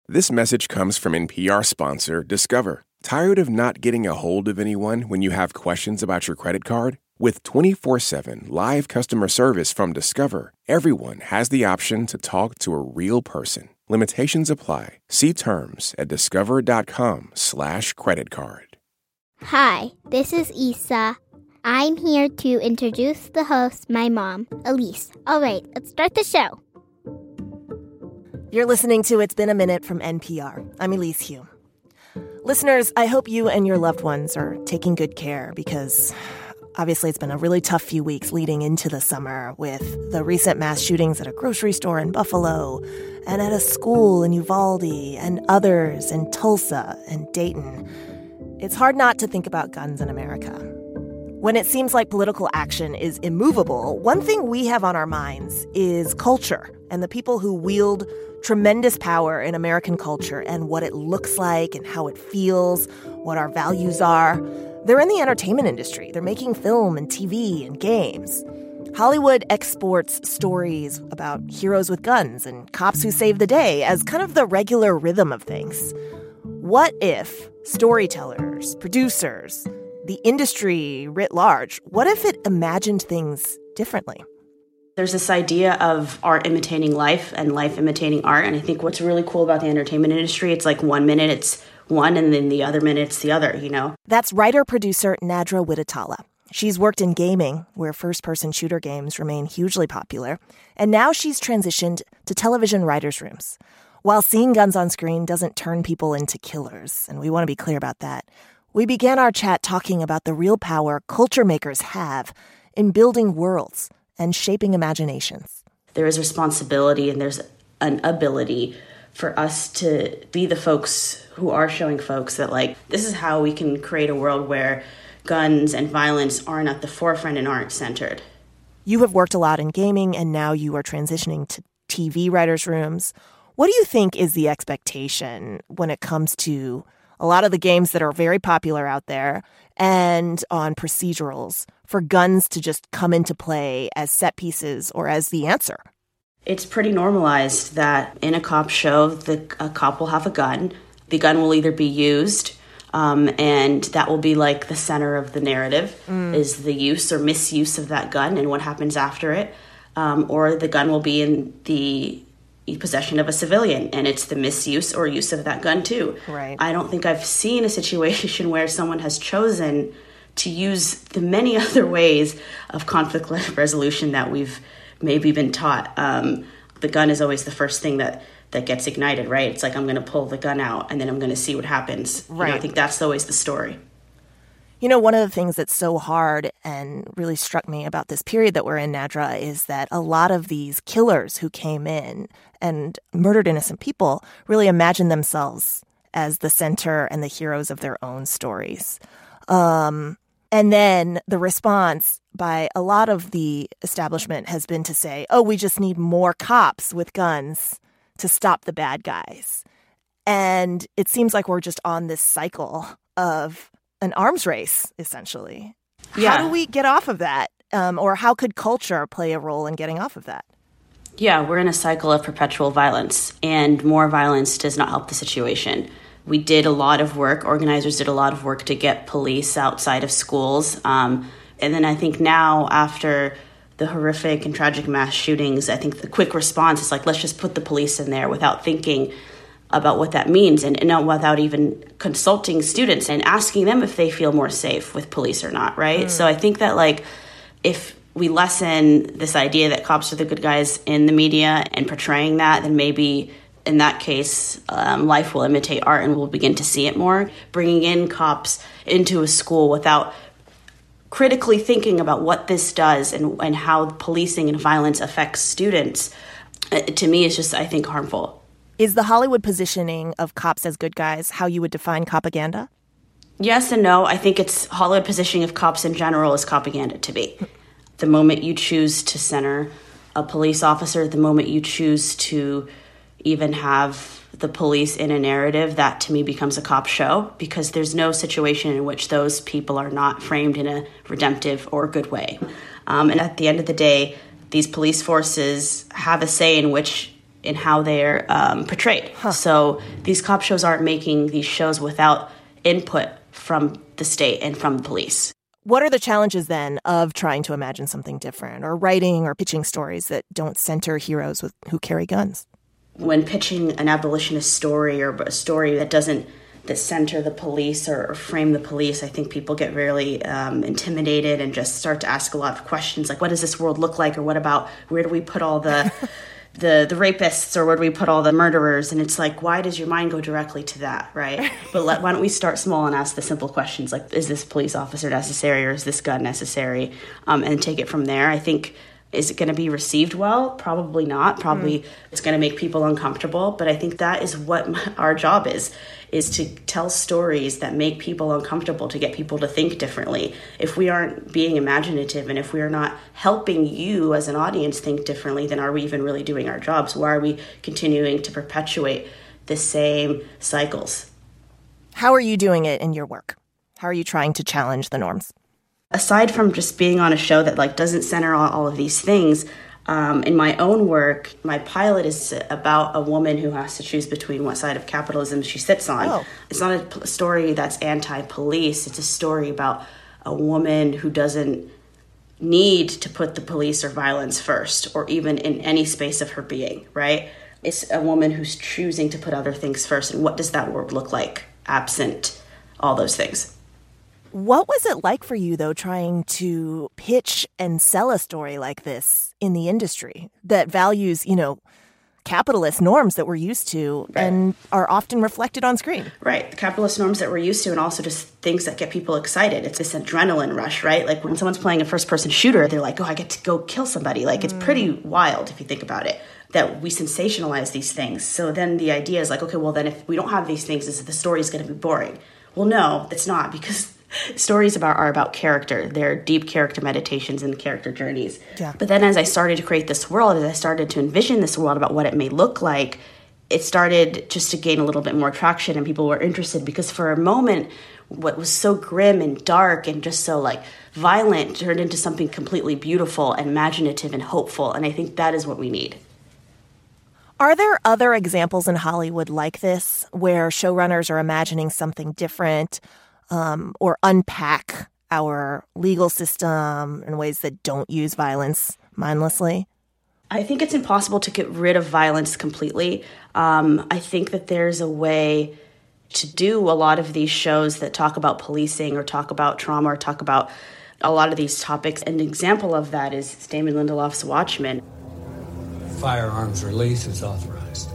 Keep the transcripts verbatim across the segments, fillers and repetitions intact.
This message comes from N P R sponsor Discover. Tired of not getting a hold of anyone when you have questions about your credit card? With twenty-four seven live customer service from Discover, everyone has the option to talk to a real person. Limitations apply. See terms at discover.com slash credit card. Hi, this is Isa. I'm here to introduce the host, my mom, Elise. All right, let's start the show. You're listening to It's Been a Minute from N P R. I'm Elise Hu. Listeners, I hope you and your loved ones are taking good care because obviously it's been a really tough few weeks leading into the summer with the recent mass shootings at a grocery store in Buffalo and at a school in Uvalde and others in Tulsa and Dayton. It's hard not to think about guns in America. When it seems like political action is immovable, one thing we have on our minds is culture and the people who wield tremendous power in American culture and what it looks like and how it feels, what our values are. They're in the entertainment industry. They're making film and T V and games. Hollywood exports stories about heroes with guns and cops who save the day as kind of the regular rhythm of things. What if storytellers, producers, the industry writ large, what if it imagined things differently? There's this idea of art imitating life and life imitating art. And I think what's really cool about the entertainment industry, it's like one minute it's one and then the other minute it's the other, you know? That's writer-producer Nadra Wittatala. She's worked in gaming, where first-person shooter games remain hugely popular. And now she's transitioned to television writers' rooms. While seeing guns on screen doesn't turn people into killers, and we want to be clear about that, we began our chat talking about the real power culture makers have in building worlds and shaping imaginations. There is responsibility and there's an ability for us to be the folks who are showing folks that, like, this is how we can create a world where guns and violence aren't at the forefront and aren't centered. You have worked a lot in gaming, and now you are transitioning to T V writers' rooms. What do you think is the expectation when it comes to a lot of the games that are very popular out there and on procedurals for guns to just come into play as set pieces or as the answer? It's pretty normalized that in a cop show, the a cop will have a gun. The gun will either be used, um, and that will be like the center of the narrative, mm. is the use or misuse of that gun and what happens after it. Um, or the gun will be in the possession of a civilian, and it's the misuse or use of that gun too. Right. I don't think I've seen a situation where someone has chosen to use the many other ways of conflict resolution that we've maybe been taught. Um, the gun is always the first thing that, that gets ignited, right? It's like, I'm going to pull the gun out and then I'm going to see what happens. Right. You know, I think that's always the story. You know, one of the things that's so hard and really struck me about this period that we're in, Nadra, is that a lot of these killers who came in and murdered innocent people really imagined themselves as the center and the heroes of their own stories. Um, and then the response by a lot of the establishment has been to say, oh, we just need more cops with guns to stop the bad guys. And it seems like we're just on this cycle of an arms race, essentially. Yeah. How do we get off of that? Um, or how could culture play a role in getting off of that? Yeah, we're in a cycle of perpetual violence, and more violence does not help the situation. We did a lot of work, organizers did a lot of work to get police outside of schools. Um, and then I think now, after the horrific and tragic mass shootings, I think the quick response is like, let's just put the police in there without thinking about what that means, and, and not without even consulting students and asking them if they feel more safe with police or not, right? Mm. So I think that, like, if we lessen this idea that cops are the good guys in the media and portraying that, then maybe in that case, um, life will imitate art and we'll begin to see it more. Bringing in cops into a school without critically thinking about what this does and, and how policing and violence affects students, uh, to me, is just, I think, harmful. Is the Hollywood positioning of cops as good guys how you would define propaganda? Yes and no. I think it's Hollywood positioning of cops in general is propaganda to me. The moment you choose to center a police officer, the moment you choose to even have the police in a narrative, that to me becomes a cop show, because there's no situation in which those people are not framed in a redemptive or good way. Um, and at the end of the day, these police forces have a say in which in how they're um, portrayed. Huh. So these cop shows aren't making these shows without input from the state and from the police. What are the challenges, then, of trying to imagine something different, or writing or pitching stories that don't center heroes with who carry guns? When pitching an abolitionist story or a story that doesn't that center the police or, or frame the police, I think people get really um, intimidated and just start to ask a lot of questions like, what does this world look like? Or what about, where do we put all the the the rapists, or where do we put all the murderers? And it's like, why does your mind go directly to that, right? But let, why don't we start small and ask the simple questions like, is this police officer necessary, or is this gun necessary? Um, and take it from there. I think, is it going to be received well? Probably not. Probably mm. it's going to make people uncomfortable. But I think that is what our job is, is to tell stories that make people uncomfortable, to get people to think differently. If we aren't being imaginative, and if we are not helping you as an audience think differently, then are we even really doing our jobs? Why are we continuing to perpetuate the same cycles? How are you doing it in your work? How are you trying to challenge the norms? Aside from just being on a show that like doesn't center on all of these things, um, in my own work, my pilot is about a woman who has to choose between what side of capitalism she sits on. Oh. It's not a p- story that's anti-police. It's a story about a woman who doesn't need to put the police or violence first, or even in any space of her being, right? It's a woman who's choosing to put other things first. And what does that world look like absent all those things? What was it like for you, though, trying to pitch and sell a story like this in the industry that values, you know, capitalist norms that we're used to right. and are often reflected on screen? Right. The capitalist norms that we're used to, and also just things that get people excited. It's this adrenaline rush, right? Like when someone's playing a first-person shooter, they're like, oh, I get to go kill somebody. Like, it's pretty wild if you think about it, that we sensationalize these things. So then the idea is like, okay, well, then if we don't have these things, is the story's going to be boring. Well, no, it's not, because stories about are about character. They're deep character meditations and character journeys. Yeah. But then as I started to create this world, as I started to envision this world about what it may look like, it started just to gain a little bit more traction, and people were interested, because for a moment, what was so grim and dark and just so like violent turned into something completely beautiful and imaginative and hopeful. And I think that is what we need. Are there other examples in Hollywood like this, where showrunners are imagining something different, Um, or unpack our legal system in ways that don't use violence mindlessly? I think it's impossible to get rid of violence completely. Um, I think that there's a way to do a lot of these shows that talk about policing or talk about trauma or talk about a lot of these topics. An example of that is Damon Lindelof's Watchmen. Firearms release is authorized.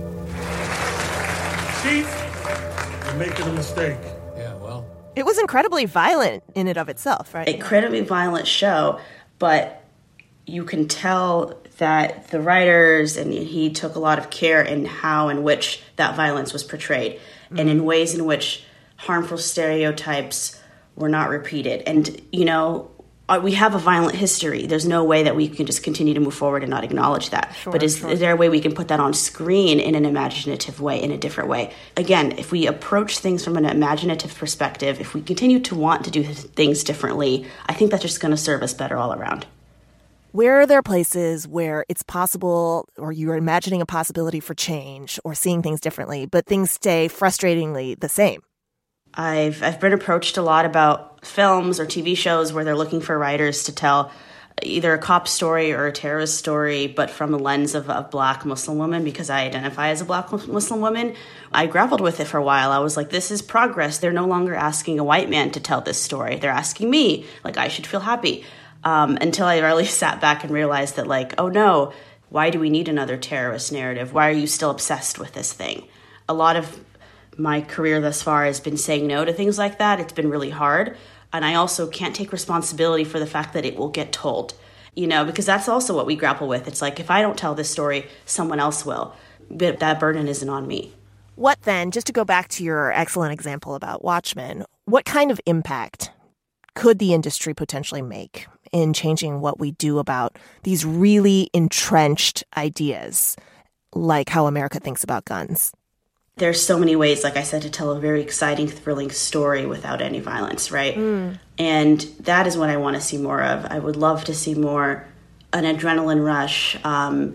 Chief, you're making a mistake. It was incredibly violent in and of itself, right? Incredibly violent show, but you can tell that the writers and he took a lot of care in how in which that violence was portrayed, mm-hmm. and in ways in which harmful stereotypes were not repeated. And, you know, we have a violent history. There's no way that we can just continue to move forward and not acknowledge that. Sure, but is, sure. is there a way we can put that on screen in an imaginative way, in a different way? Again, if we approach things from an imaginative perspective, if we continue to want to do things differently, I think that's just going to serve us better all around. Where are there places where it's possible, or you're imagining a possibility for change or seeing things differently, but things stay frustratingly the same? I've I've been approached a lot about films or T V shows where they're looking for writers to tell either a cop story or a terrorist story, but from the lens of a Black Muslim woman, because I identify as a Black Muslim woman. I grappled with it for a while. I was like, this is progress. They're no longer asking a white man to tell this story. They're asking me, like, I should feel happy. Um, until I really sat back and realized that, like, oh no, why do we need another terrorist narrative? Why are you still obsessed with this thing? A lot of my career thus far has been saying no to things like that. It's been really hard. And I also can't take responsibility for the fact that it will get told, you know, because that's also what we grapple with. It's like, if I don't tell this story, someone else will. But that burden isn't on me. What then, just to go back to your excellent example about Watchmen, what kind of impact could the industry potentially make in changing what we do about these really entrenched ideas, like how America thinks about guns? There's so many ways, like I said, to tell a very exciting, thrilling story without any violence, right? Mm. And that is what I want to see more of. I would love to see more an adrenaline rush, um,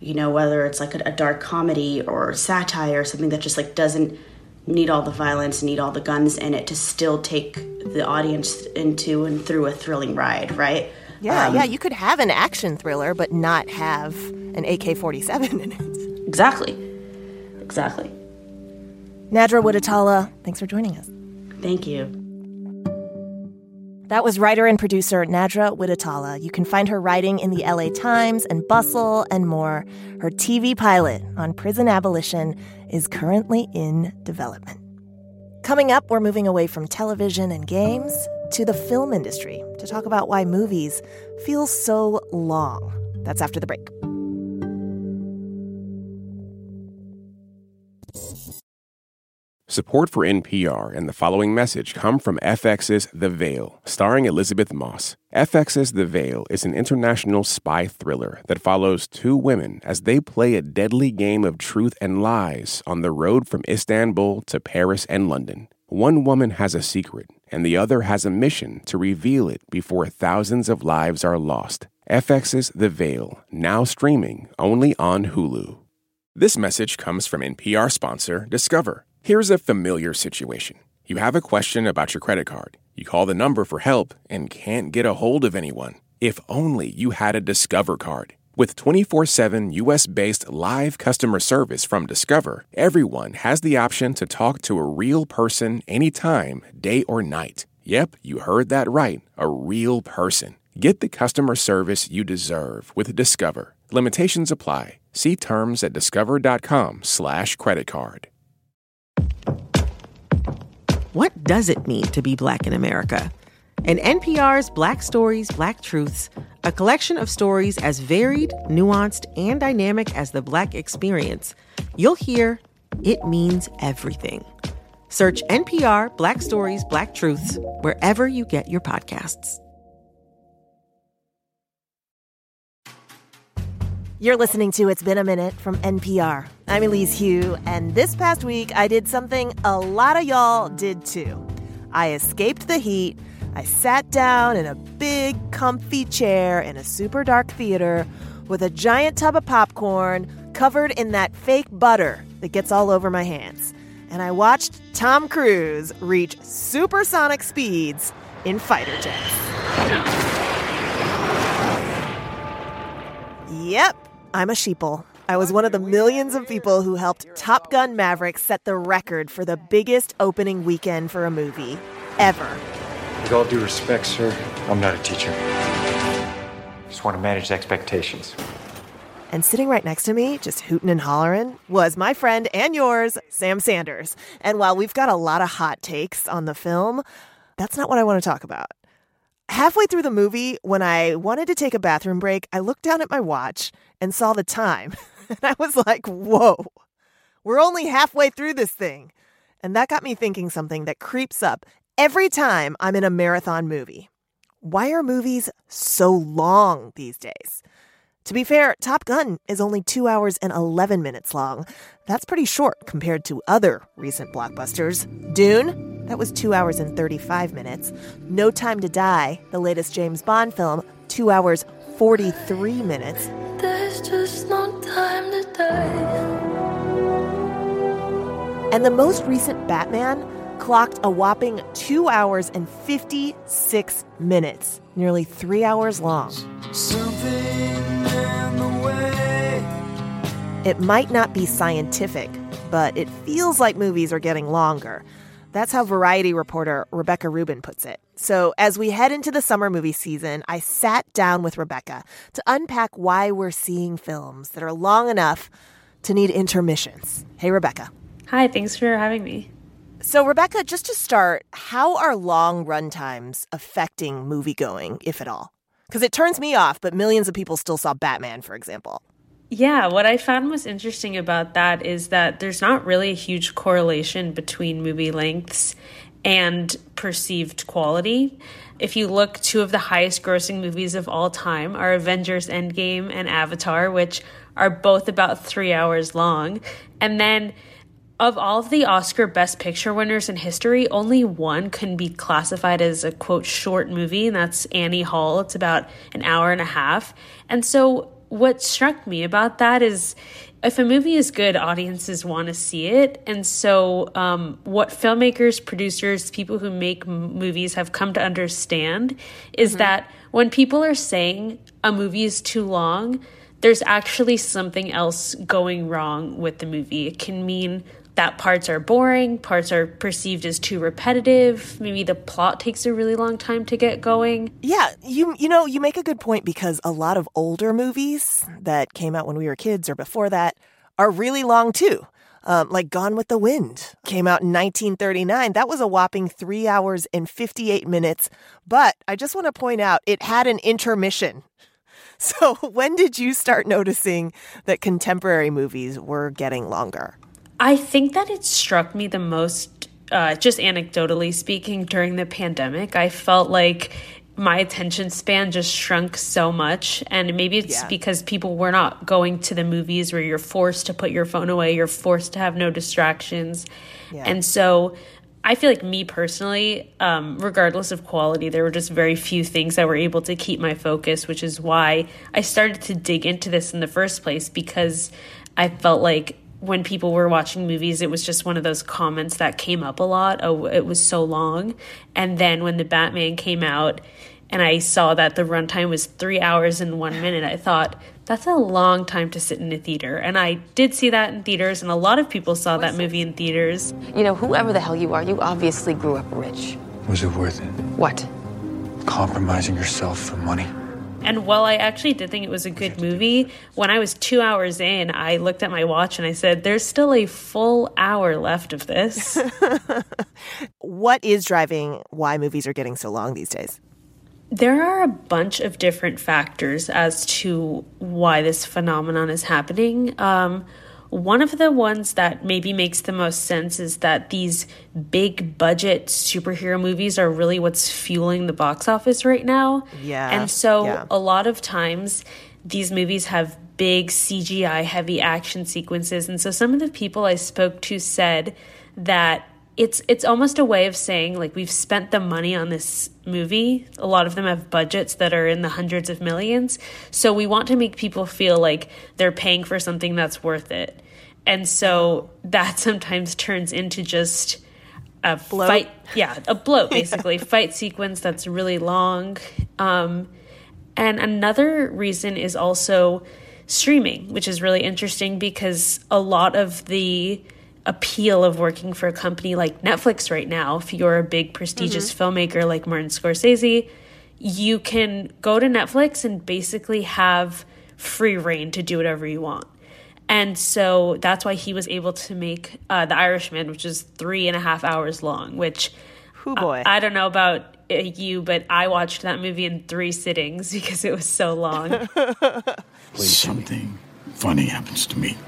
you know, whether it's like a, a dark comedy or satire or something that just like doesn't need all the violence, need all the guns in it to still take the audience into and through a thrilling ride, right? Yeah, um, yeah, you could have an action thriller but not have an A K forty-seven in it. Exactly. Exactly. Nadra Wuditala, thanks for joining us. Thank you. That was writer and producer Nadra Wuditala. You can find her writing in the L A Times and Bustle and more. Her T V pilot on prison abolition is currently in development. Coming up, we're moving away from television and games to the film industry to talk about why movies feel so long. That's after the break. Support for N P R and the following message come from F X's The Veil, starring Elizabeth Moss. F X's The Veil is an international spy thriller that follows two women as they play a deadly game of truth and lies on the road from Istanbul to Paris and London. One woman has a secret, and the other has a mission to reveal it before thousands of lives are lost. F X's The Veil, now streaming only on Hulu. This message comes from N P R sponsor Discover. Here's a familiar situation. You have a question about your credit card. You call the number for help and can't get a hold of anyone. If only you had a Discover card. With twenty-four seven U S-based live customer service from Discover, everyone has the option to talk to a real person anytime, day or night. Yep, you heard that right, a real person. Get the customer service you deserve with Discover. Limitations apply. See terms at discover.com slash credit card. What does it mean to be Black in America? In N P R's Black Stories, Black Truths, a collection of stories as varied, nuanced, and dynamic as the Black experience, you'll hear it means everything. Search N P R Black Stories, Black Truths wherever you get your podcasts. You're listening to It's Been a Minute from N P R. I'm Elise Hu, and this past week I did something a lot of y'all did too. I escaped the heat. I sat down in a big, comfy chair in a super dark theater with a giant tub of popcorn covered in that fake butter that gets all over my hands. And I watched Tom Cruise reach supersonic speeds in fighter jets. Yep. I'm a sheeple. I was one of the millions of people who helped Top Gun Maverick set the record for the biggest opening weekend for a movie ever. With all due respect, sir, I'm not a teacher. Just want to manage expectations. And sitting right next to me, just hooting and hollering, was my friend and yours, Sam Sanders. And while we've got a lot of hot takes on the film, that's not what I want to talk about. Halfway through the movie, when I wanted to take a bathroom break, I looked down at my watch and saw the time. And I was like, whoa, we're only halfway through this thing. And that got me thinking something that creeps up every time I'm in a marathon movie. Why are movies so long these days? To be fair, Top Gun is only two hours and eleven minutes long. That's pretty short compared to other recent blockbusters. Dune, that was two hours and thirty-five minutes. No Time to Die, the latest James Bond film, two hours, forty-three minutes. There's just no time to die. And the most recent Batman clocked a whopping two hours and fifty-six minutes, nearly three hours long. Something in the way. It might not be scientific, but it feels like movies are getting longer. That's how Variety reporter Rebecca Rubin puts it. So as we head into the summer movie season, I sat down with Rebecca to unpack why we're seeing films that are long enough to need intermissions. Hey, Rebecca. Hi, thanks for having me. So, Rebecca, just to start, how are long runtimes affecting moviegoing, if at all? Because it turns me off, but millions of people still saw Batman, for example. Yeah, what I found most interesting about that is that there's not really a huge correlation between movie lengths and perceived quality. If you look, two of the highest grossing movies of all time are Avengers Endgame and Avatar, which are both about three hours long. And then of all of the Oscar Best Picture winners in history, only one can be classified as a, quote, short movie, and that's Annie Hall. It's about an hour and a half. And so what struck me about that is if a movie is good, audiences want to see it. And so um, what filmmakers, producers, people who make m- movies have come to understand is mm-hmm. that when people are saying a movie is too long, there's actually something else going wrong with the movie. It can mean that parts are boring, parts are perceived as too repetitive, maybe the plot takes a really long time to get going. Yeah, you you know, you make a good point because a lot of older movies that came out when we were kids or before that are really long too. Um, like Gone with the Wind came out in nineteen thirty-nine. That was a whopping three hours and fifty-eight minutes. But I just want to point out, it had an intermission. So when did you start noticing that contemporary movies were getting longer? I think that it struck me the most, uh, just anecdotally speaking, during the pandemic. I felt like my attention span just shrunk so much. And maybe it's yeah. because people were not going to the movies where you're forced to put your phone away, you're forced to have no distractions. Yeah. And so I feel like me personally, um, regardless of quality, there were just very few things that were able to keep my focus, which is why I started to dig into this in the first place, because I felt like when people were watching movies, it was just one of those comments that came up a lot. Oh, it was so long. And then when the Batman came out and I saw that the runtime was three hours and one minute, I thought, that's a long time to sit in a theater. And I did see that in theaters, and a lot of people saw that movie in theaters. You know, whoever the hell you are, you obviously grew up rich. Was it worth it? What? Compromising yourself for money? And while I actually did think it was a good movie, when I was two hours in, I looked at my watch and I said, there's still a full hour left of this. What is driving why movies are getting so long these days? There are a bunch of different factors as to why this phenomenon is happening. Um, one of the ones that maybe makes the most sense is that these big budget superhero movies are really what's fueling the box office right now. Yeah. And so yeah. a lot of times these movies have big C G I heavy action sequences. And so some of the people I spoke to said that it's it's almost a way of saying, like, we've spent the money on this movie. A lot of them have budgets that are in the hundreds of millions. So we want to make people feel like they're paying for something that's worth it. And so that sometimes turns into just a bloat. fight. Yeah, a bloat, basically. yeah. Fight sequence that's really long. Um, and another reason is also streaming, which is really interesting because a lot of the appeal of working for a company like Netflix right now, if you're a big prestigious mm-hmm. filmmaker like Martin Scorsese, you can go to Netflix and basically have free reign to do whatever you want. And so that's why he was able to make uh, The Irishman, which is three and a half hours long, which oh boy. I, I don't know about you, but I watched that movie in three sittings because it was so long. Something funny happens to me.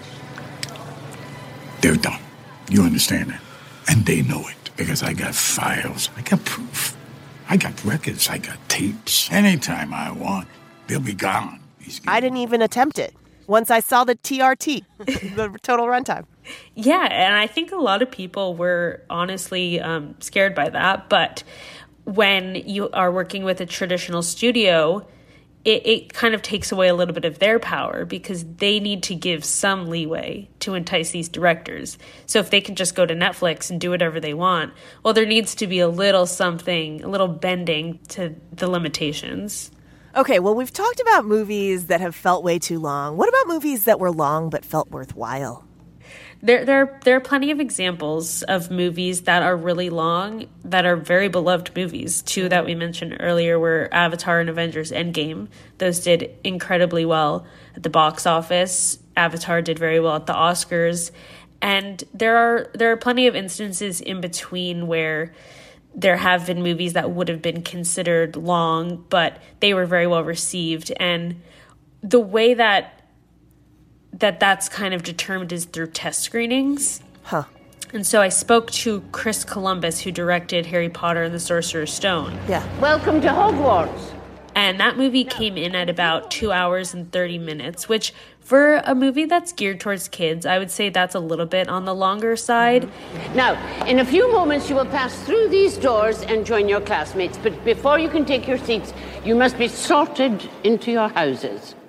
They're done. You understand that? And they know it because I got files. I got proof. I got records. I got tapes. Anytime I want, they'll be gone. I didn't even attempt it. Once I saw the T R T, the total runtime. Yeah, and I think a lot of people were honestly um, scared by that. But when you are working with a traditional studio, it, it kind of takes away a little bit of their power because they need to give some leeway to entice these directors. So if they can just go to Netflix and do whatever they want, well, there needs to be a little something, a little bending to the limitations. Okay, well, we've talked about movies that have felt way too long. What about movies that were long but felt worthwhile? There, there, there are plenty of examples of movies that are really long that are very beloved movies. Two that we mentioned earlier were Avatar and Avengers Endgame. Those did incredibly well at the box office. Avatar did very well at the Oscars. And there are there are plenty of instances in between where there have been movies that would have been considered long, but they were very well received. And the way that that that's kind of determined is through test screenings. Huh. And so I spoke to Chris Columbus, who directed Harry Potter and the Sorcerer's Stone. Yeah. Welcome to Hogwarts. And that movie came in at about two hours and thirty minutes, which for a movie that's geared towards kids, I would say that's a little bit on the longer side. Mm-hmm. Now, in a few moments, you will pass through these doors and join your classmates. But before you can take your seats, you must be sorted into your houses.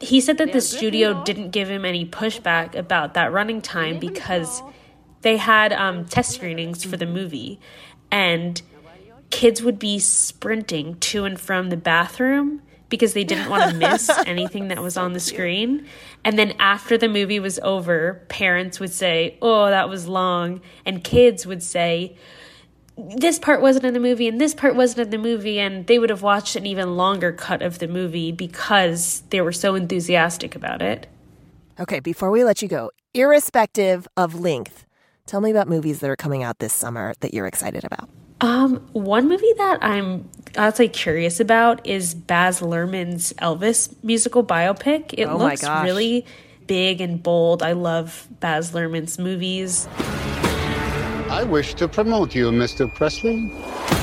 he said that the studio didn't give him any pushback about that running time because they had um, test screenings for the movie, and kids would be sprinting to and from the bathroom because they didn't want to miss anything that was on the screen. And then after the movie was over, parents would say, oh, that was long. And kids would say, this part wasn't in the movie and this part wasn't in the movie. And they would have watched an even longer cut of the movie because they were so enthusiastic about it. Okay, before we let you go, irrespective of length, tell me about movies that are coming out this summer that you're excited about. Um, one movie that I'm, I'd say, curious about is Baz Luhrmann's Elvis musical biopic. It oh my looks gosh. really big and bold. I love Baz Luhrmann's movies. I wish to promote you, Mister Presley.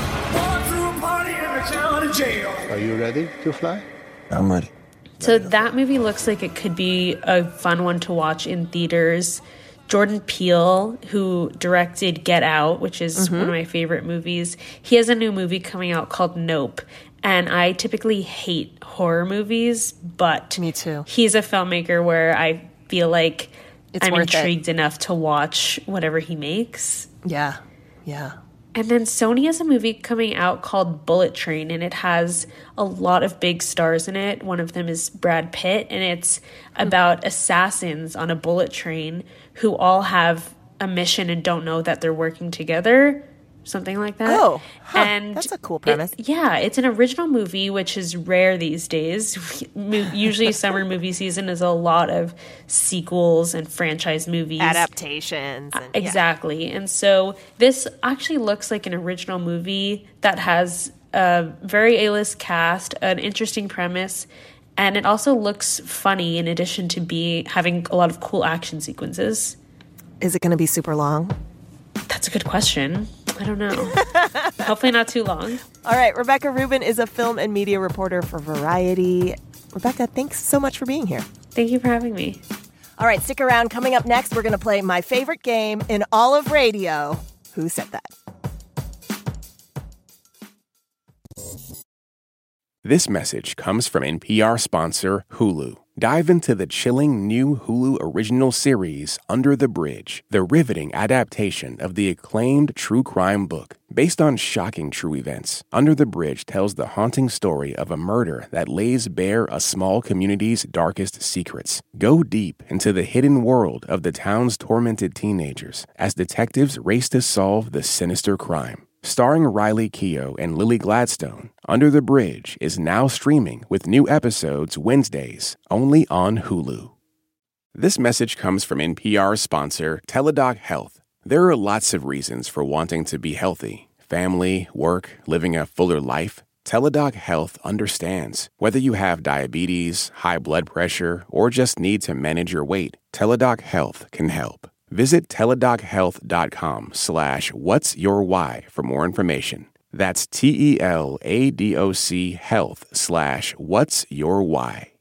Are you ready to fly? I'm ready. So that movie looks like it could be a fun one to watch in theaters. Jordan Peele, who directed Get Out, which is mm-hmm. one of my favorite movies, he has a new movie coming out called Nope. And I typically hate horror movies, but me too. He's a filmmaker where I feel like it's I'm worth intrigued it. enough to watch whatever he makes. Yeah, yeah. And then Sony has a movie coming out called Bullet Train, and it has a lot of big stars in it. One of them is Brad Pitt, and it's about assassins on a bullet train who all have a mission and don't know that they're working together, something like that. Oh, huh, and that's a cool premise. It, yeah, it's an original movie, which is rare these days. Usually summer movie season is a lot of sequels and franchise movies. Adaptations. And, exactly. Yeah. And so this actually looks like an original movie that has a very A-list cast, an interesting premise, and it also looks funny in addition to be having a lot of cool action sequences. Is it going to be super long? That's a good question. I don't know. Hopefully not too long. All right. Rebecca Rubin is a film and media reporter for Variety. Rebecca, thanks so much for being here. Thank you for having me. All right. Stick around. Coming up next, we're going to play my favorite game in all of radio. Who said that? This message comes from N P R sponsor Hulu. Dive into the chilling new Hulu original series, Under the Bridge, the riveting adaptation of the acclaimed true crime book. Based on shocking true events, Under the Bridge tells the haunting story of a murder that lays bare a small community's darkest secrets. Go deep into the hidden world of the town's tormented teenagers as detectives race to solve the sinister crime. Starring Riley Keough and Lily Gladstone, Under the Bridge is now streaming with new episodes Wednesdays, only on Hulu. This message comes from N P R sponsor Teladoc Health. There are lots of reasons for wanting to be healthy. Family, work, living a fuller life. Teladoc Health understands. Whether you have diabetes, high blood pressure, or just need to manage your weight, Teladoc Health can help. Visit teladochealth.com slash what's your why for more information. That's T-E-L-A-D-O-C health slash what's your why.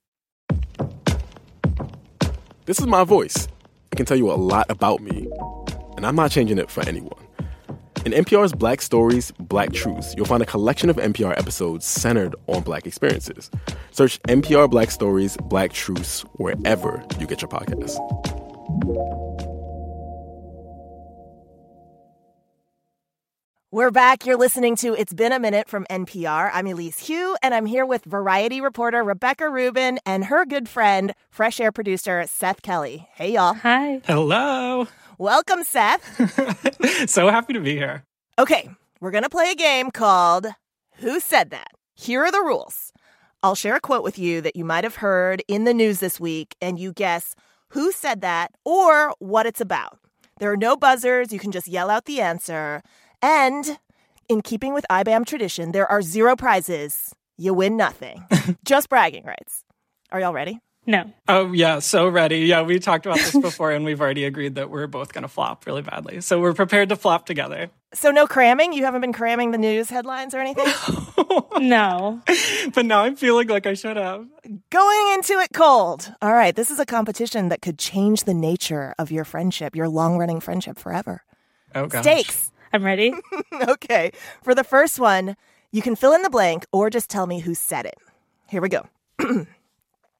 This is my voice. It can tell you a lot about me, and I'm not changing it for anyone. In N P R's Black Stories, Black Truths, you'll find a collection of N P R episodes centered on Black experiences. Search N P R Black Stories, Black Truths wherever you get your podcasts. We're back. You're listening to It's Been a Minute from N P R. I'm Elise Hu, and I'm here with Variety reporter Rebecca Rubin and her good friend, Fresh Air producer Seth Kelly. Hey, y'all. Hi. Hello. Welcome, Seth. So happy to be here. Okay, we're going to play a game called Who Said That? Here are the rules. I'll share a quote with you that you might have heard in the news this week, and you guess who said that or what it's about. There are no buzzers. You can just yell out the answer. And in keeping with I B A M tradition, there are zero prizes. You win nothing. Just bragging rights. Are y'all ready? No. Oh, yeah, so ready. Yeah, we talked about this before, and we've already agreed that we're both going to flop really badly. So we're prepared to flop together. So no cramming? You haven't been cramming the news headlines or anything? No. But now I'm feeling like I should have. Going into it cold. All right, this is a competition that could change the nature of your friendship, your long-running friendship forever. Oh, gosh. Stakes. I'm ready. Okay. For the first one, you can fill in the blank or just tell me who said it. Here we go.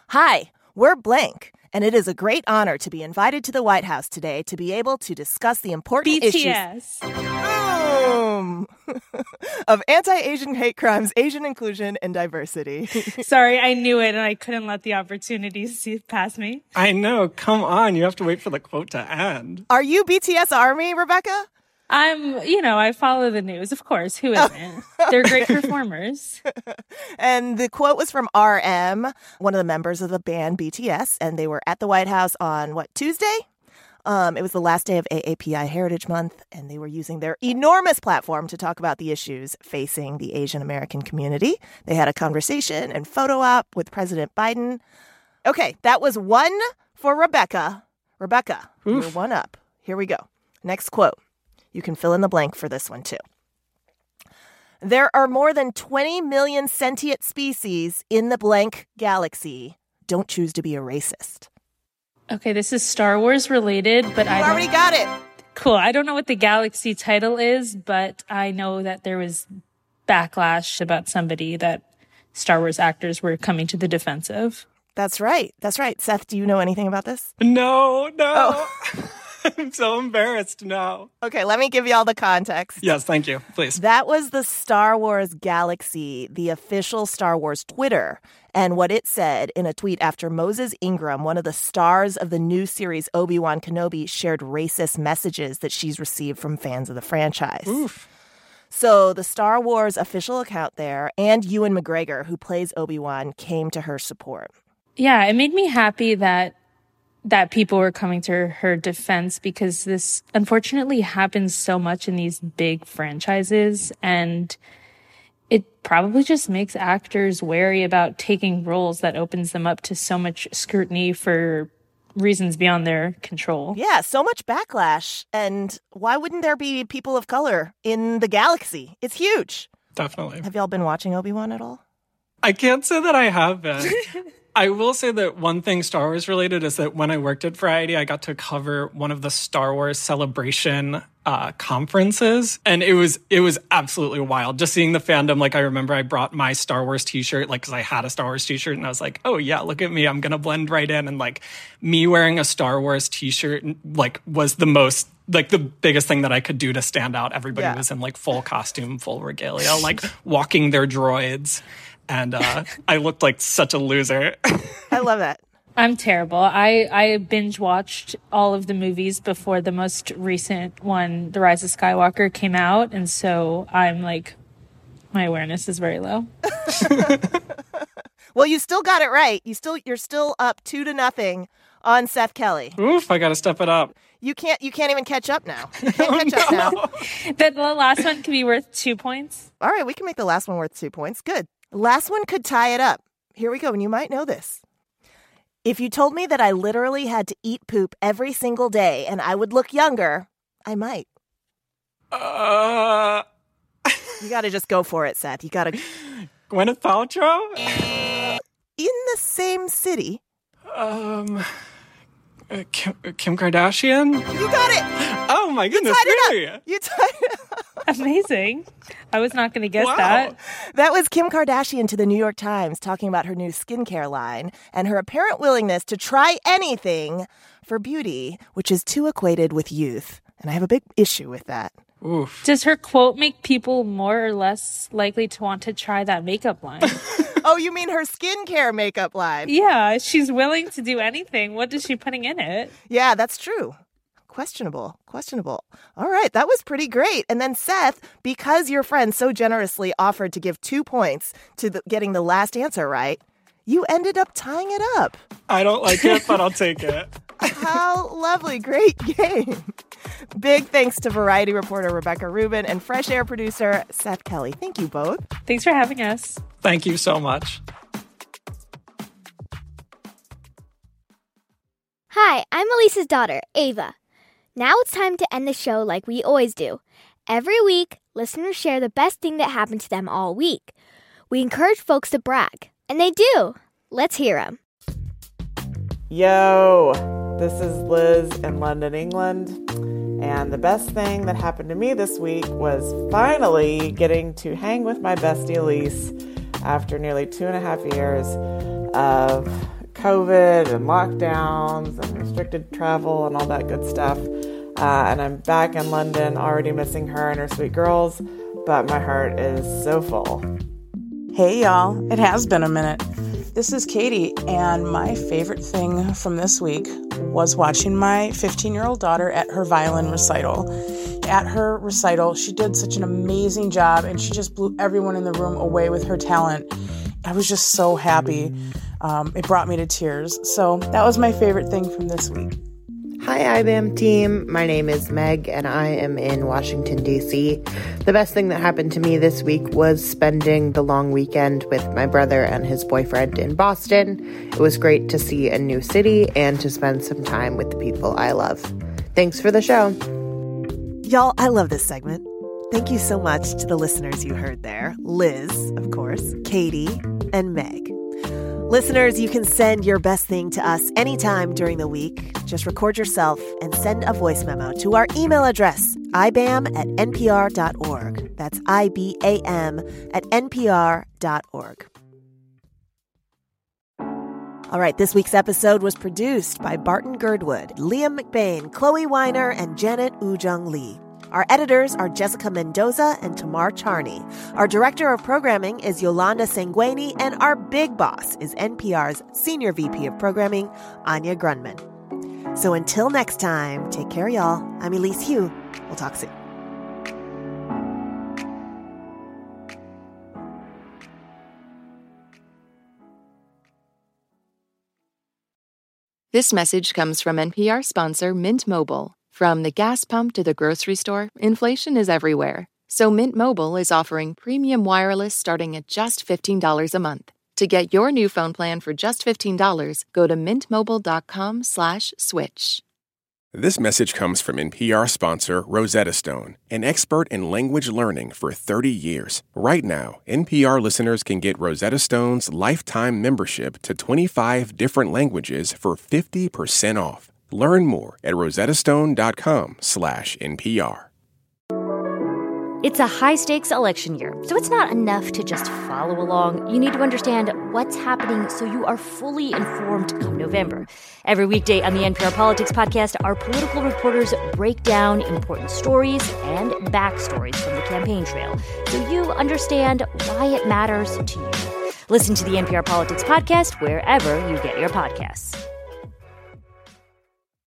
Hi, we're blank, and it is a great honor to be invited to the White House today to be able to discuss the important B T S. issues Boom! of anti-Asian hate crimes, Asian inclusion, and diversity. Sorry, I knew it, and I couldn't let the opportunity see pass me. I know. Come on. You have to wait for the quote to end. Are you B T S Army, Rebecca? I'm, you know, I follow the news, of course. Who isn't? They're great performers. And the quote was from R M, one of the members of the band B T S, and they were at the White House on, what, Tuesday? Um, it was the last day of A A P I Heritage Month, and they were using their enormous platform to talk about the issues facing the Asian American community. They had a conversation and photo op with President Biden. Okay, that was one for Rebecca. Rebecca, Oof. You're one up. Here we go. Next quote. You can fill in the blank for this one, too. There are more than twenty million sentient species in the blank galaxy. Don't choose to be a racist. Okay, this is Star Wars related, but you I already got it. Cool. I don't know what the galaxy title is, but I know that there was backlash about somebody that Star Wars actors were coming to the defensive. That's right. That's right. Seth, do you know anything about this? No, no. Oh. I'm so embarrassed now. Okay, let me give you all the context. Yes, thank you. Please. That was the Star Wars Galaxy, the official Star Wars Twitter. And what it said in a tweet after Moses Ingram, one of the stars of the new series Obi-Wan Kenobi, shared racist messages that she's received from fans of the franchise. Oof. So the Star Wars official account there and Ewan McGregor, who plays Obi-Wan, came to her support. Yeah, it made me happy that that people were coming to her defense, because this unfortunately happens so much in these big franchises, and it probably just makes actors wary about taking roles that opens them up to so much scrutiny for reasons beyond their control. Yeah, so much backlash. And why wouldn't there be people of color in the galaxy? It's huge. Definitely. Have y'all been watching Obi-Wan at all? I can't say that I have been. I will say that one thing Star Wars related is that when I worked at Variety, I got to cover one of the Star Wars Celebration uh, conferences. And it was it was absolutely wild. Just seeing the fandom. Like, I remember I brought my Star Wars t-shirt, like, because I had a Star Wars t-shirt. And I was like, oh, yeah, look at me. I'm going to blend right in. And, like, me wearing a Star Wars t-shirt, like, was the most, like, the biggest thing that I could do to stand out. Everybody yeah. was in, like, full costume, full regalia, like, walking their droids. And uh, I looked like such a loser. I love that. I'm terrible. I, I binge watched all of the movies before the most recent one, The Rise of Skywalker, came out. And so I'm like, my awareness is very low. Well, you still got it right. You still, you're still up two to nothing on Seth Kelly. Oof, I got to step it up. You can't, you can't even catch up now. You can't catch oh, no. up now. The last one can be worth two points. All right, we can make the last one worth two points. Good. Last one could tie it up. Here we go, and you might know this. If you told me that I literally had to eat poop every single day and I would look younger, I might. Uh... You got to just go for it, Seth. You got to... Gwyneth Paltrow? In the same city. Um... Uh, Kim, Kim Kardashian? You got it! Oh my goodness, you tied really? It up. You tied it up. Amazing. I was not going to guess wow. that. That was Kim Kardashian to the New York Times talking about her new skincare line and her apparent willingness to try anything for beauty, which is too equated with youth. And I have a big issue with that. Oof. Does her quote make people more or less likely to want to try that makeup line? Oh, you mean her skincare makeup line? Yeah, she's willing to do anything. What is she putting in it? Yeah, that's true. Questionable. Questionable. All right, that was pretty great. And then Seth, because your friend so generously offered to give two points to the, getting the last answer right, you ended up tying it up. I don't like it, but I'll take it. How lovely. Great game. Big thanks to Variety reporter Rebecca Rubin and Fresh Air producer Seth Kelly. Thank you both. Thanks for having us. Thank you so much. Hi, I'm Elise's daughter, Ava. Now it's time to end the show like we always do. Every week, listeners share the best thing that happened to them all week. We encourage folks to brag, and they do. Let's hear them. Yo, this is Liz in London, England. And the best thing that happened to me this week was finally getting to hang with my bestie Elise after nearly two and a half years of COVID and lockdowns and restricted travel and all that good stuff. Uh, and I'm back in London, already missing her and her sweet girls, but my heart is so full. Hey y'all, it has been a minute. This is Katie, and my favorite thing from this week was watching my fifteen-year-old daughter at her violin recital. At her recital, she did such an amazing job, and she just blew everyone in the room away with her talent. I was just so happy. Um, it brought me to tears. So that was my favorite thing from this week. Hi, I B A M team. My name is Meg, and I am in Washington, D C The best thing that happened to me this week was spending the long weekend with my brother and his boyfriend in Boston. It was great to see a new city and to spend some time with the people I love. Thanks for the show. Y'all, I love this segment. Thank you so much to the listeners you heard there. Liz, of course, Katie, and Meg. Listeners, you can send your best thing to us anytime during the week. Just record yourself and send a voice memo to our email address, I B A M at N P R dot org. That's I B A M at N P R dot org. All right, this week's episode was produced by Barton Girdwood, Liam McBain, Chloe Weiner, and Janet Ujung Lee. Our editors are Jessica Mendoza and Tamar Charney. Our director of programming is Yolanda Sanguini, and our big boss is N P R's Senior V P of Programming, Anya Grunman. So until next time, take care, y'all. I'm Elise Hu. We'll talk soon. This message comes from N P R sponsor Mint Mobile. From the gas pump to the grocery store, inflation is everywhere. So Mint Mobile is offering premium wireless starting at just fifteen dollars a month. To get your new phone plan for just fifteen dollars, go to mintmobile.com slash switch. This message comes from N P R sponsor Rosetta Stone, an expert in language learning for thirty years. Right now, N P R listeners can get Rosetta Stone's lifetime membership to twenty-five different languages for fifty percent off. Learn more at rosettastone.com slash NPR. It's a high-stakes election year, so it's not enough to just follow along. You need to understand what's happening so you are fully informed come November. Every weekday on the N P R Politics Podcast, our political reporters break down important stories and backstories from the campaign trail so you understand why it matters to you. Listen to the N P R Politics Podcast wherever you get your podcasts.